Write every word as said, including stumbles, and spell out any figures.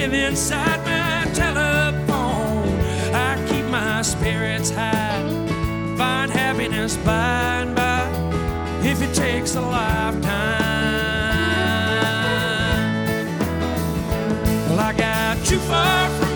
ringing inside my telephone. I keep my spirits high, find happiness by and by, if it takes a lifetime. Well, I got too far from